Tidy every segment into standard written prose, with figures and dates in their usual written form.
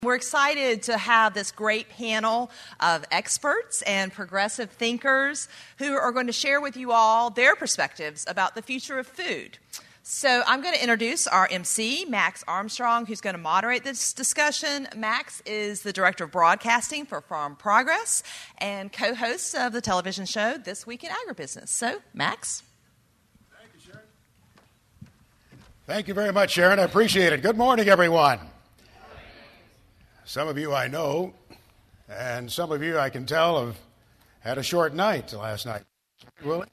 We're excited to have this great panel of experts and progressive thinkers who are going to share with you all their perspectives about the future of food. So I'm going to introduce our MC, Max Armstrong, who's going to moderate this discussion. Max is the Director of Broadcasting for Farm Progress and co-host of the television show This Week in Agribusiness. So, Max. Thank you, Sharon. Thank you very much, Sharon. I appreciate it. Good morning, everyone. Some of you I know, and some of you I can tell have had a short night last night. Willie?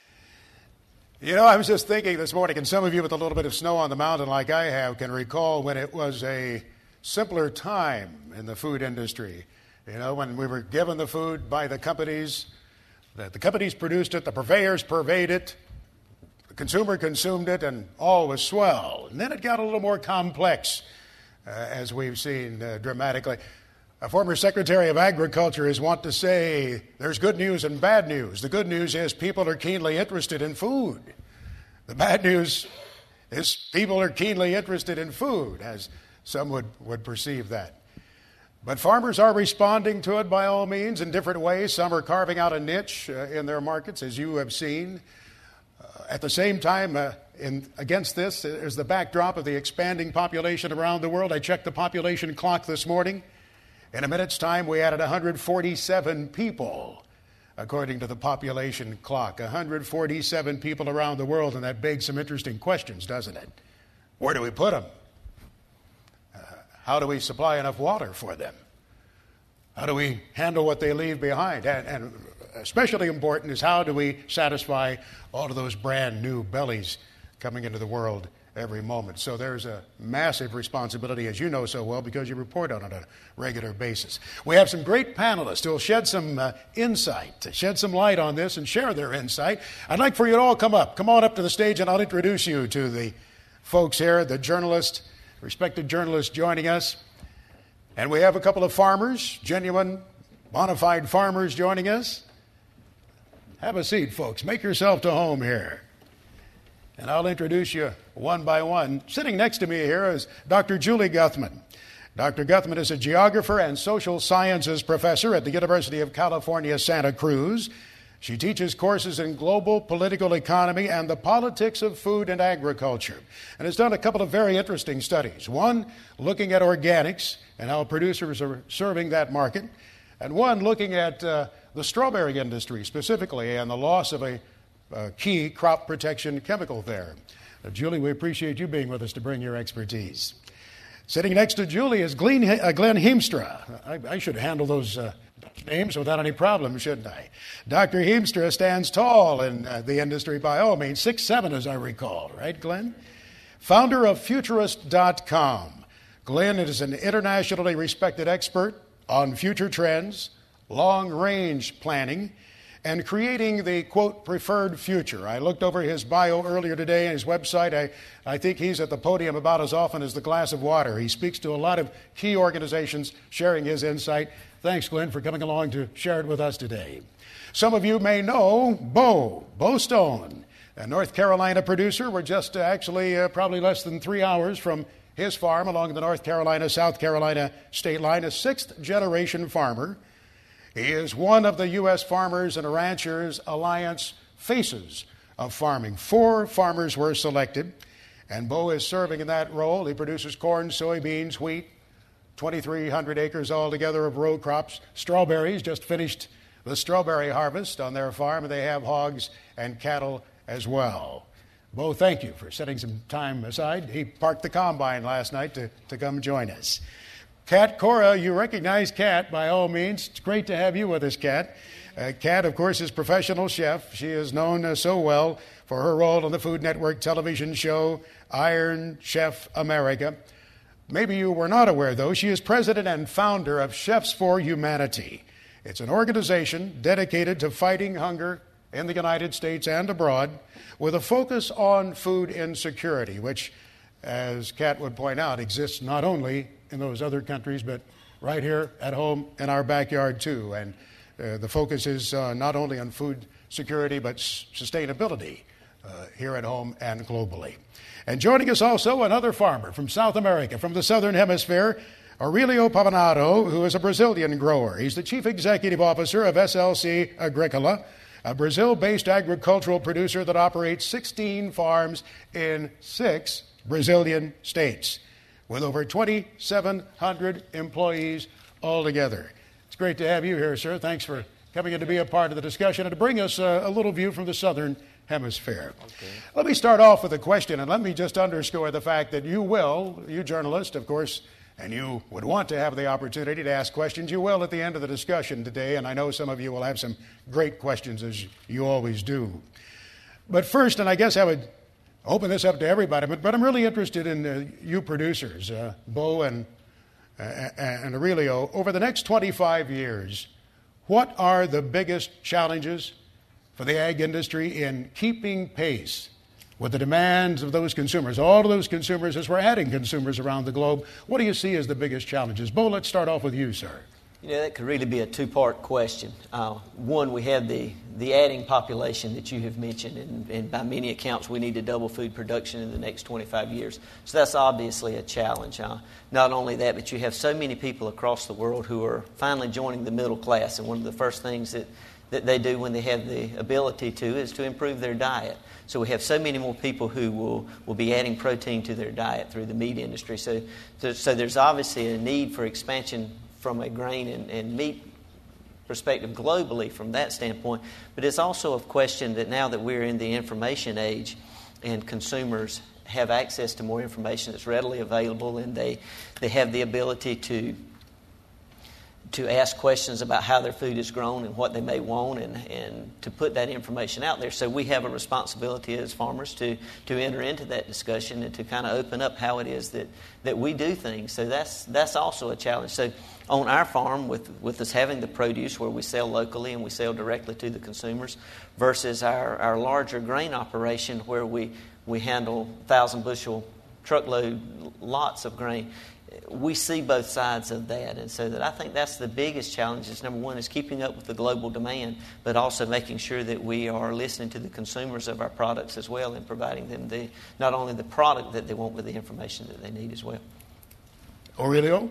You know, I was just thinking this morning, and some of you with a little bit of snow on the mountain like I have can recall when it was a simpler time in the food industry. You know, when we were given the food by the companies, that the companies produced it, the purveyors purveyed it, the consumer consumed it, and all was swell. And then it got a little more complex. As we've seen dramatically. A former Secretary of Agriculture is wont to say there's good news and bad news. The good news is people are keenly interested in food. The bad news is people are keenly interested in food, as some would perceive that. But farmers are responding to it by all means in different ways. Some are carving out a niche in their markets, as you have seen. At the same time, against this is the backdrop of the expanding population around the world. I checked the population clock this morning. In a minute's time, we added 147 people, according to the population clock. 147 people around the world, and that begs some interesting questions, doesn't it? Where do we put them? How do we supply enough water for them? How do we handle what they leave behind? And especially important is how do we satisfy all of those brand new bellies coming into the world every moment. So there's a massive responsibility, as you know so well, because you report on it on a regular basis. We have some great panelists who will shed some insight, shed some light on this and share their insight. I'd like for you to all come on up to the stage, and I'll introduce you to the folks here, the journalists, respected journalists joining us. And we have a couple of farmers, genuine, bona fide farmers joining us. Have a seat, folks. Make yourself to home here. And I'll introduce you one by one. Sitting next to me here is Dr. Julie Guthman. Dr. Guthman is a geographer and social sciences professor at the University of California, Santa Cruz. She teaches courses in global political economy and the politics of food and agriculture, and has done a couple of very interesting studies. One looking at organics and how producers are serving that market, and one looking at the strawberry industry specifically and the loss of a key crop protection chemical there. Julie, we appreciate you being with us to bring your expertise. Sitting next to Julie is Glenn Heemstra. I should handle those names without any problem, shouldn't I? Dr. Heemstra stands tall in the industry by all means, 6'7" as I recall, right, Glenn? Founder of Futurist.com. Glenn is an internationally respected expert on future trends, long-range planning, and creating the, quote, preferred future. I looked over his bio earlier today on his website. I think he's at the podium about as often as the glass of water. He speaks to a lot of key organizations sharing his insight. Thanks, Glenn, for coming along to share it with us today. Some of you may know Bo Stone, a North Carolina producer. We're just probably less than 3 hours from his farm along the North Carolina-South Carolina state line, a sixth-generation farmer. He is one of the U.S. Farmers and Ranchers Alliance faces of farming. 4 farmers were selected, and Bo is serving in that role. He produces corn, soybeans, wheat, 2,300 acres altogether of row crops. Strawberries, just finished the strawberry harvest on their farm, and they have hogs and cattle as well. Bo, thank you for setting some time aside. He parked the combine last night to come join us. Kat Cora, you recognize Kat by all means. It's great to have you with us, Kat. Kat, of course, is professional chef. She is known so well for her role on the Food Network television show Iron Chef America. Maybe you were not aware, though, she is president and founder of Chefs for Humanity. It's an organization dedicated to fighting hunger in the United States and abroad with a focus on food insecurity, which, as Kat would point out, exists not only in those other countries, but right here at home in our backyard too. And the focus is not only on food security, but sustainability here at home and globally. And joining us also, another farmer from South America, from the Southern Hemisphere, Aurelio Pavanato, who is a Brazilian grower. He's the Chief Executive Officer of SLC Agricola, a Brazil-based agricultural producer that operates 16 farms in 6 Brazilian states, with over 2,700 employees altogether. It's great to have you here, sir. Thanks for coming in to be a part of the discussion and to bring us a little view from the southern hemisphere. Okay. Let me start off with a question, and let me just underscore the fact that you journalists, of course, and you would want to have the opportunity to ask questions. You will at the end of the discussion today, and I know some of you will have some great questions, as you always do. But first, and I guess I would open this up to everybody, but I'm really interested in you producers, Bo and Aurelio. Over the next 25 years, what are the biggest challenges for the ag industry in keeping pace with the demands of those consumers, all of those consumers, as we're adding consumers around the globe? What do you see as the biggest challenges? Bo, let's start off with you, sir. That could really be a two-part question. One, we have the adding population that you have mentioned, and by many accounts, we need to double food production in the next 25 years. So that's obviously a challenge. Not only that, but you have so many people across the world who are finally joining the middle class, and one of the first things that they do when they have the ability to is to improve their diet. So we have so many more people who will be adding protein to their diet through the meat industry. So there's obviously a need for expansion from a grain and meat perspective globally from that standpoint. But it's also a question that now that we're in the information age and consumers have access to more information that's readily available, and they have the ability to ask questions about how their food is grown and what they may want, and to put that information out there. So we have a responsibility as farmers to enter into that discussion and to kind of open up how it is that we do things. So that's also a challenge. So on our farm, with us having the produce where we sell locally and we sell directly to the consumers, versus our larger grain operation where we handle 1,000 bushel truckload lots of grain, we see both sides of that. And so that I think that's the biggest challenge is, number one, is keeping up with the global demand, but also making sure that we are listening to the consumers of our products as well and providing them not only the product that they want, but the information that they need as well. Aurelio?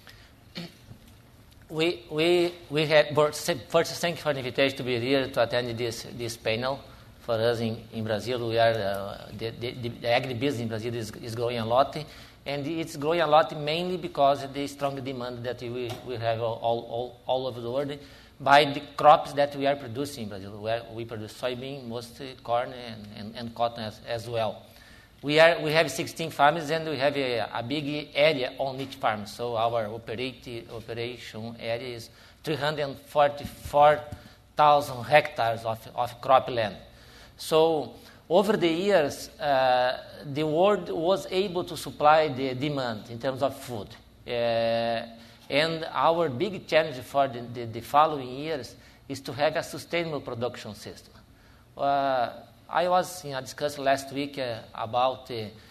We had, first thank you for the invitation to be here to attend this panel. For us in Brazil, we are the agribusiness in Brazil is growing a lot. And it's growing a lot mainly because of the strong demand that we have all over the world by the crops that we are producing in Brazil, where we produce soybean, mostly corn and cotton as well. We have 16 farms, and we have a big area on each farm. So our operation area is 344,000 hectares of crop land. So over the years, the world was able to supply the demand in terms of food. And our big challenge for the following years is to have a sustainable production system. I was in a discussion last week about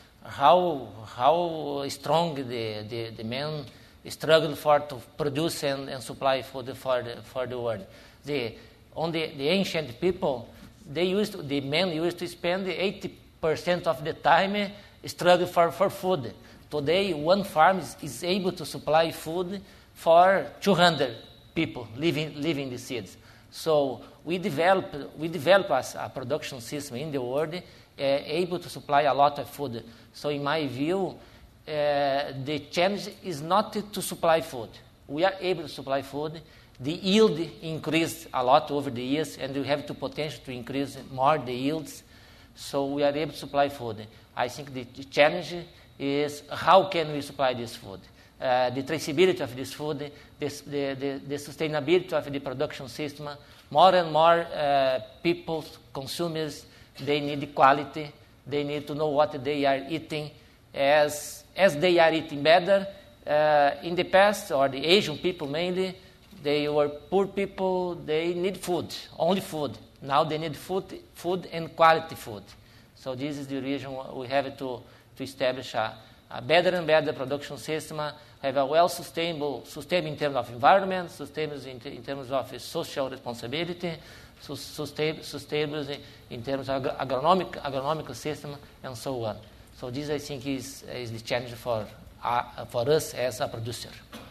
how strong the men struggle to produce and supply food for the world. The ancient people, the men used to spend 80% of the time struggle for food. Today, one farm is able to supply food for 200 people living the seeds. So we develop a production system in the world able to supply a lot of food. So in my view, the challenge is not to supply food. We are able to supply food. The yield increased a lot over the years, and we have the potential to increase more the yields. So we are able to supply food. I think the challenge is how can we supply this food? The traceability of this food, the sustainability of the production system. More and more people, consumers, they need quality. They need to know what they are eating. As they are eating better, in the past, or the Asian people mainly, they were poor people. They need food, only food. Now they need food and quality food. So this is the reason we have to establish a better and better production system, have a sustainable in terms of environment, sustainable in terms of social responsibility, sustainable in terms of agronomical system, and so on. So this, I think, is the challenge for us as a producer.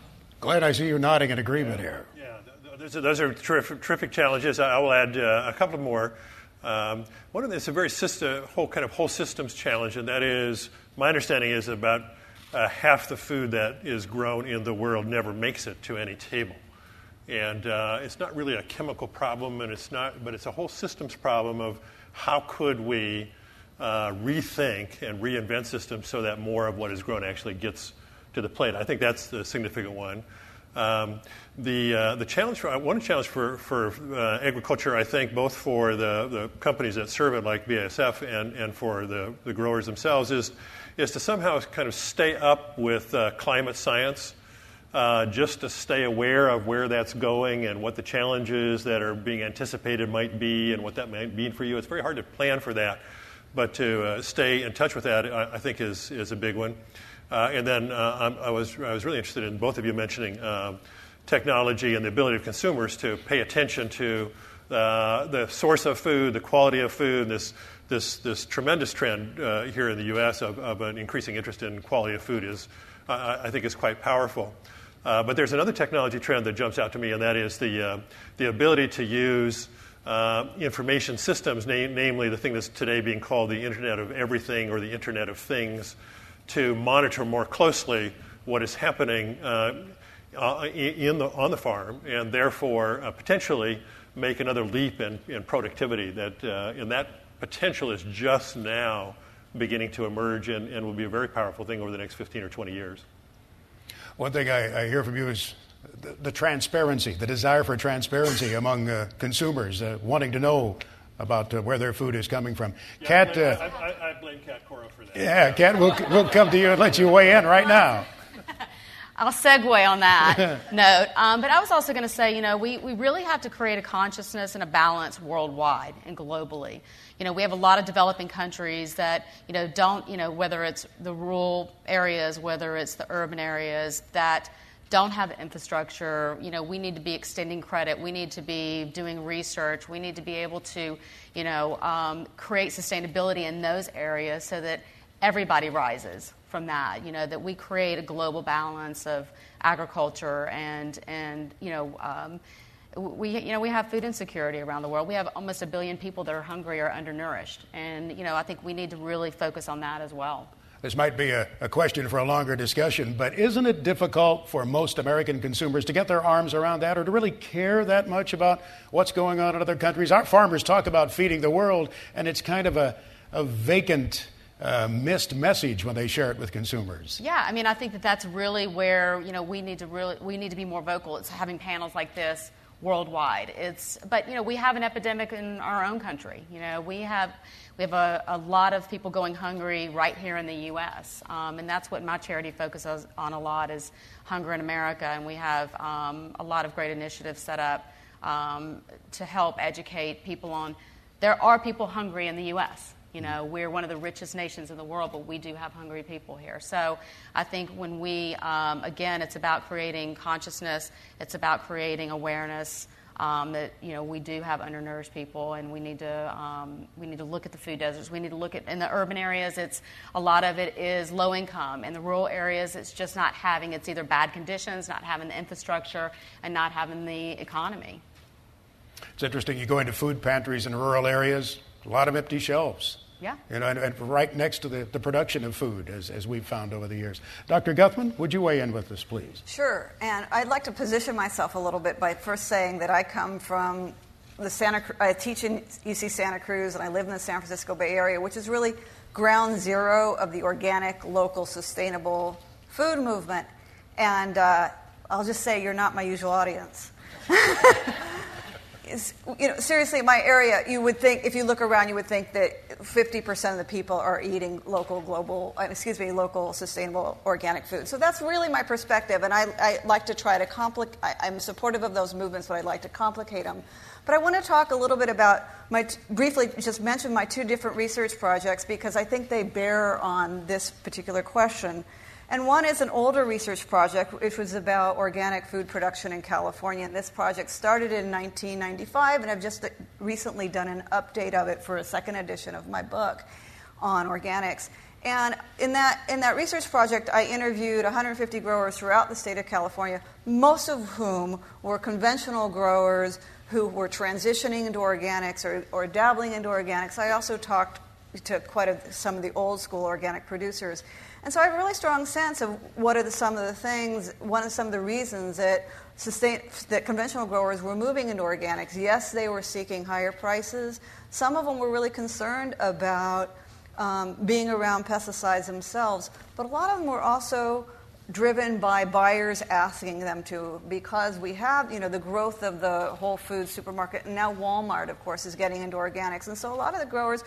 Glenn, I see you nodding in agreement here. Yeah, those are terrific challenges. I will add a couple more. One of them is a whole systems challenge, and that is, my understanding is about half the food that is grown in the world never makes it to any table. And it's not really a chemical problem, but it's a whole systems problem of how could we rethink and reinvent systems so that more of what is grown actually gets to the plate. I think that's the significant one. The challenge for agriculture, I think, both for the companies that serve it, like BASF, and for the growers themselves, is to somehow kind of stay up with climate science, just to stay aware of where that's going and what the challenges that are being anticipated might be and what that might mean for you. It's very hard to plan for that, but to stay in touch with that, I think, is a big one. And then I was really interested in both of you mentioning technology and the ability of consumers to pay attention to the source of food, the quality of food. This tremendous trend here in the U.S. of an increasing interest in quality of food I think is quite powerful. But there's another technology trend that jumps out to me, and that is the ability to use information systems, namely the thing that's today being called the Internet of Everything or the Internet of Things, to monitor more closely what is happening on the farm, and therefore potentially make another leap in productivity. That potential is just now beginning to emerge and will be a very powerful thing over the next 15 or 20 years. One thing I hear from you is the transparency, the desire for transparency among consumers, wanting to know about where their food is coming from. Yeah, Kat, I blame Kat Coro for that. Yeah, Kat, we'll come to you and let you weigh in right now. I'll segue on that note. But I was also going to say, we really have to create a consciousness and a balance worldwide and globally. We have a lot of developing countries that, don't, whether it's the rural areas, whether it's the urban areas, that don't have infrastructure. We need to be extending credit. We need to be doing research. We need to be able to, create sustainability in those areas so that everybody rises from that. That we create a global balance of agriculture and we have food insecurity around the world. We have almost 1 billion people that are hungry or undernourished, and I think we need to really focus on that as well. This might be a question for a longer discussion, but isn't it difficult for most American consumers to get their arms around that or to really care that much about what's going on in other countries? Our farmers talk about feeding the world, and it's kind of a vacant, missed message when they share it with consumers. Yeah, I think that's really where we need to be more vocal. It's having panels like this worldwide. But we have an epidemic in our own country. We have a lot of people going hungry right here in the U.S. And that's what my charity focuses on a lot, is Hunger in America. And we have a lot of great initiatives set up to help educate people on there are people hungry in the U.S. We're one of the richest nations in the world, but we do have hungry people here. So I think when we, again, it's about creating consciousness, it's about creating awareness that, we do have undernourished people, and we need to look at the food deserts. We need to look at, in the urban areas, a lot of it is low income. In the rural areas, it's just it's either bad conditions, not having the infrastructure, and not having the economy. It's interesting, you go into food pantries in rural areas, a lot of empty shelves. Yeah. And right next to the production of food, as we've found over the years. Dr. Guthman, would you weigh in with us, please? Sure. And I'd like to position myself a little bit by first saying that I come from I teach in UC Santa Cruz, and I live in the San Francisco Bay Area, which is really ground zero of the organic, local, sustainable food movement. And I'll just say you're not my usual audience. Seriously, in my area, you would think, if you look around, you would think that 50% of the people are eating local, sustainable, organic food. So that's really my perspective, and I like to try to I'm supportive of those movements, but I'd like to complicate them. But I want to talk a little bit about briefly just mention my 2 different research projects, because I think they bear on this particular question. And one is an older research project, which was about organic food production in California. And this project started in 1995, and I've just recently done an update of it for a second edition of my book on organics. And in that research project, I interviewed 150 growers throughout the state of California, most of whom were conventional growers who were transitioning into organics or dabbling into organics. I also talked to some of the old school organic producers. And so I have a really strong sense of what are some of the reasons that conventional growers were moving into organics. Yes, they were seeking higher prices. Some of them were really concerned about being around pesticides themselves, but a lot of them were also driven by buyers asking them to, because we have, the growth of the Whole Foods supermarket, and now Walmart, of course, is getting into organics. And so a lot of the growers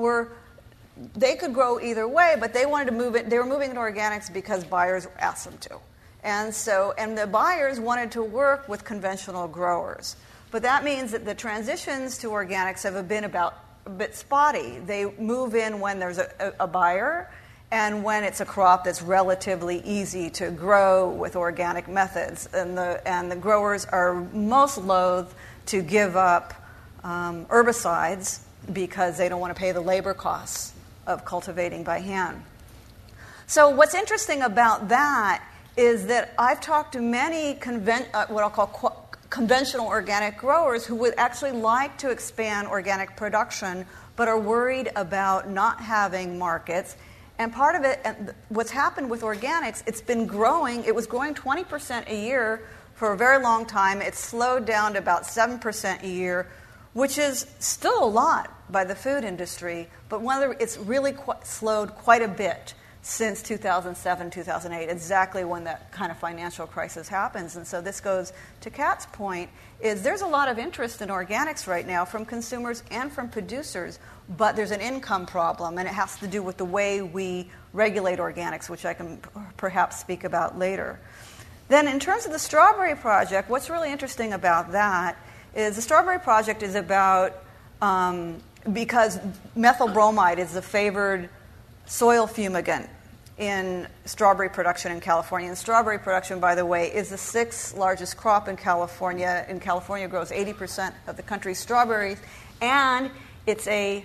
they could grow either way, but they wanted to move it. They were moving into organics because buyers asked them to. And the buyers wanted to work with conventional growers. But that means that the transitions to organics have been a bit spotty. They move in when there's a buyer and when it's a crop that's relatively easy to grow with organic methods. And the growers are most loath to give up herbicides because they don't want to pay the labor costs of cultivating by hand. So what's interesting about that is that I've talked to many what I'll call conventional organic growers who would actually like to expand organic production but are worried about not having markets. And part of it, what's happened with organics, it's been growing. It was growing 20% a year for a very long time. It's slowed down to about 7% a year, which is still a lot by the food industry, but it's really slowed quite a bit since 2007, 2008, exactly when that kind of financial crisis happens. And so this goes to Kat's point, is there's a lot of interest in organics right now from consumers and from producers, but there's an income problem, and it has to do with the way we regulate organics, which I can perhaps speak about later. Then in terms of the Strawberry Project, what's really interesting about that is the Strawberry Project is about, because methyl bromide is the favored soil fumigant in strawberry production in California. And strawberry production, by the way, is the 6th largest crop in California. And California grows 80% of the country's strawberries. And it's a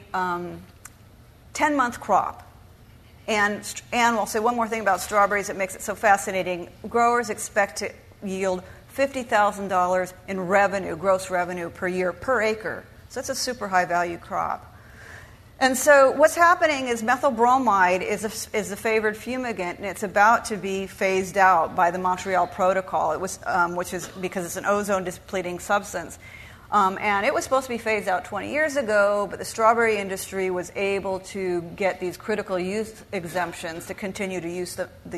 10-month crop. And I'll say one more thing about strawberries that makes it so fascinating. Growers expect to yield $50,000 in revenue, gross revenue per year, per acre. So that's a super high-value crop. And so what's happening is methyl bromide is the favored fumigant, and it's about to be phased out by the Montreal Protocol. It was, which is because it's an ozone-depleting substance. And it was supposed to be phased out 20 years ago, but the strawberry industry was able to get these critical use exemptions to continue to use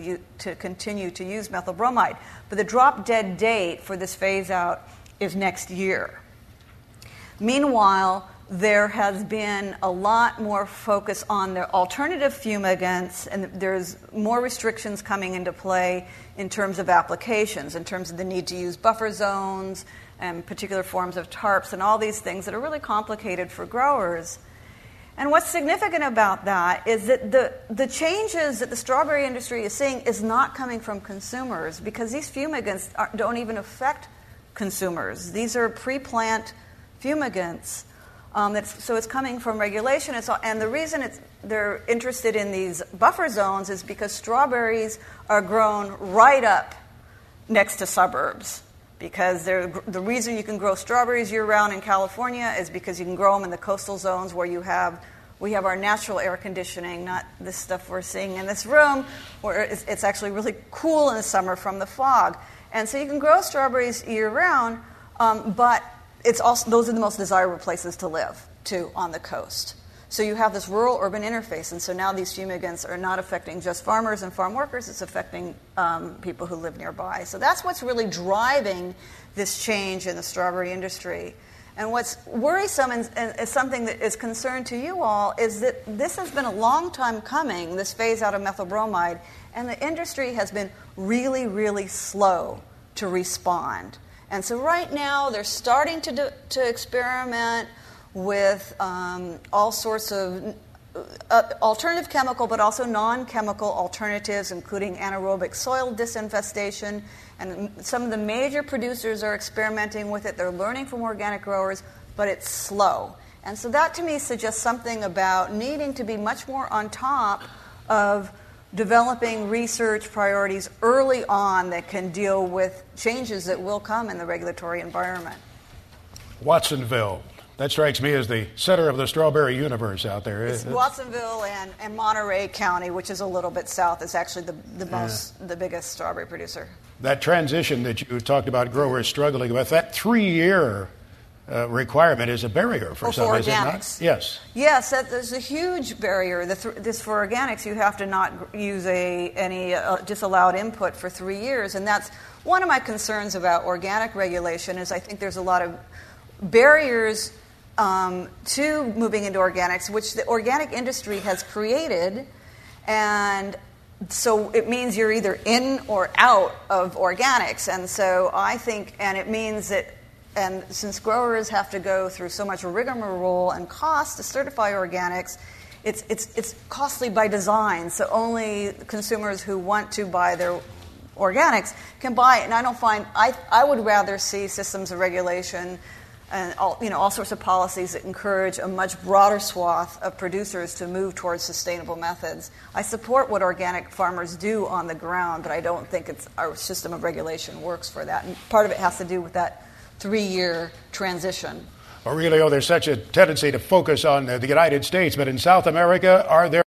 methyl bromide. But the drop-dead date for this phase-out is next year. Meanwhile, there has been a lot more focus on the alternative fumigants, and there's more restrictions coming into play in terms of applications, in terms of the need to use buffer zones and particular forms of tarps and all these things that are really complicated for growers. And what's significant about that is that the changes that the strawberry industry is seeing is not coming from consumers, because these fumigants don't even affect consumers. These are pre-plant fumigants. So it's coming from regulation. And the reason they're interested in these buffer zones is because strawberries are grown right up next to suburbs. Because the reason you can grow strawberries year-round in California is because you can grow them in the coastal zones where we have our natural air conditioning, not this stuff we're seeing in this room, where it's actually really cool in the summer from the fog. And so you can grow strawberries year-round, but those are the most desirable places to live, too, on the coast. So you have this rural-urban interface, and so now these fumigants are not affecting just farmers and farm workers, it's affecting people who live nearby. So that's what's really driving this change in the strawberry industry. And what's worrisome and is something that is concerned to you all is that this has been a long time coming, this phase out of methyl bromide, and the industry has been really, really slow to respond. And so right now they're starting to experiment with all sorts of alternative chemical, but also non-chemical alternatives, including anaerobic soil disinfestation. And some of the major producers are experimenting with it. They're learning from organic growers, but it's slow. And so that, to me, suggests something about needing to be much more on top of developing research priorities early on that can deal with changes that will come in the regulatory environment. Watsonville. That strikes me as the center of the strawberry universe out there. It's Watsonville and Monterey County, which is a little bit south, is actually the biggest strawberry producer. That transition that you talked about growers struggling with, that 3-year requirement is a barrier for some, for is it not? organics. Yes. Yes, there's a huge barrier. This for organics, you have to not use any disallowed input for 3 years, and that's one of my concerns about organic regulation. Is I think there's a lot of barriers to moving into organics, which the organic industry has created, and so it means you're either in or out of organics. And so I think, and it means that, and since growers have to go through so much rigmarole and cost to certify organics, it's costly by design. So only consumers who want to buy their organics can buy it. And I don't find, I would rather see systems of regulation and all sorts of policies that encourage a much broader swath of producers to move towards sustainable methods. I support what organic farmers do on the ground, but I don't think our system of regulation works for that. And part of it has to do with that 3-year transition. Aurelio, there's such a tendency to focus on the United States, but in South America, are there